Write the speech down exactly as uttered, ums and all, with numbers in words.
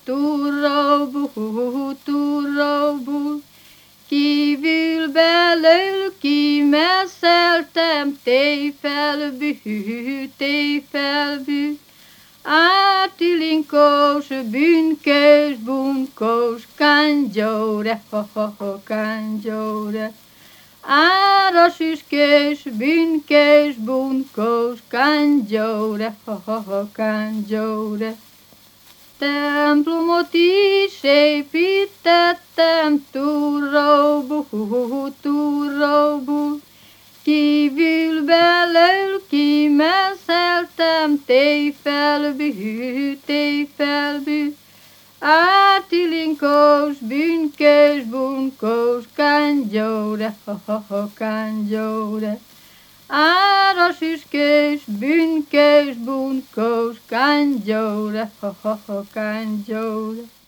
turróbú, turróbú. Kívül belül kimeszeltem, téjfelbű, téjfelbű. Átilinkós, bűnkös, bunkós, kángyóre, ha-ha-ha, kángyóre. Áras üskés, bűnkös, bunkós, kángyóre, ha-ha-ha, kángyóre. Templomot is építettem, turróbú, turróbú. Kívül belül kimeszeltem, téjfelbű, téjfelbű. Átilinkós, bűnkös, bunkós, kángyóre, ha-ha-ha, kángyóre. Áras üskés, bűnkös, bunkós, kángyóre, ha-ha-ha, kángyóre.